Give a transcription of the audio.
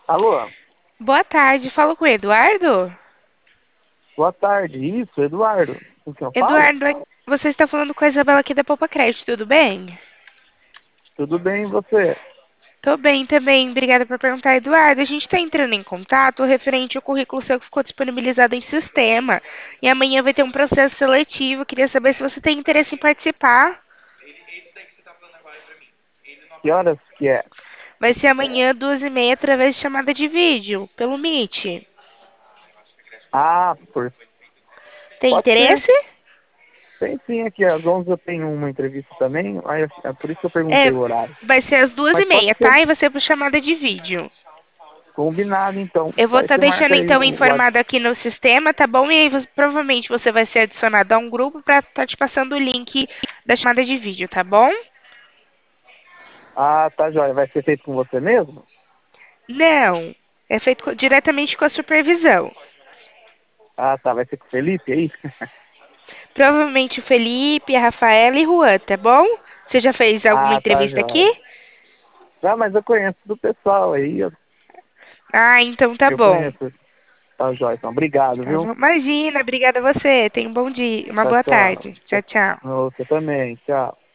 Alô, Boa tarde, falo com o Eduardo. boa tarde. Isso, Eduardo. Com quem eu falo? Eduardo, você está falando com a Isabela aqui da Poupa Crédito, tudo bem? Tudo bem, e você? Tô bem também, obrigada por perguntar, Eduardo. A gente está entrando em contato referente ao currículo seu que ficou disponibilizado em sistema. E amanhã vai ter um processo seletivo. Queria saber se você tem interesse em participar. Que horas que é? Vai ser amanhã, 2h30, através de chamada de vídeo, pelo Meet. Ah, Tem pode ser. interesse? Tem sim, aqui às 11 eu tenho uma entrevista também, aí é por isso que eu perguntei É, o horário. vai ser às duas Mas e pode meia, ser tá? E vai ser por chamada de vídeo. combinado, então. Eu vou Daí estar você deixando marca aí então o WhatsApp. informado aqui no sistema, tá bom? E aí provavelmente você vai ser adicionado a um grupo para estar te passando o link da chamada de vídeo, tá bom? Ah, tá joia. Vai ser feito com você mesmo? Não, é feito diretamente com a supervisão. Ah, tá. Vai ser com o Felipe aí? Provavelmente o Felipe, a Rafaela e o Juan, tá bom? Você já fez alguma Ah, tá entrevista aqui? joia. Ah, mas eu conheço do pessoal aí. Ah, então tá Eu bom. conheço. Tá joia. Então, obrigado, Tá viu? bom. Imagina, obrigada a você. Tenha um bom dia, uma Tchau, boa tchau. tarde. Tchau, tchau. Você também. Tchau.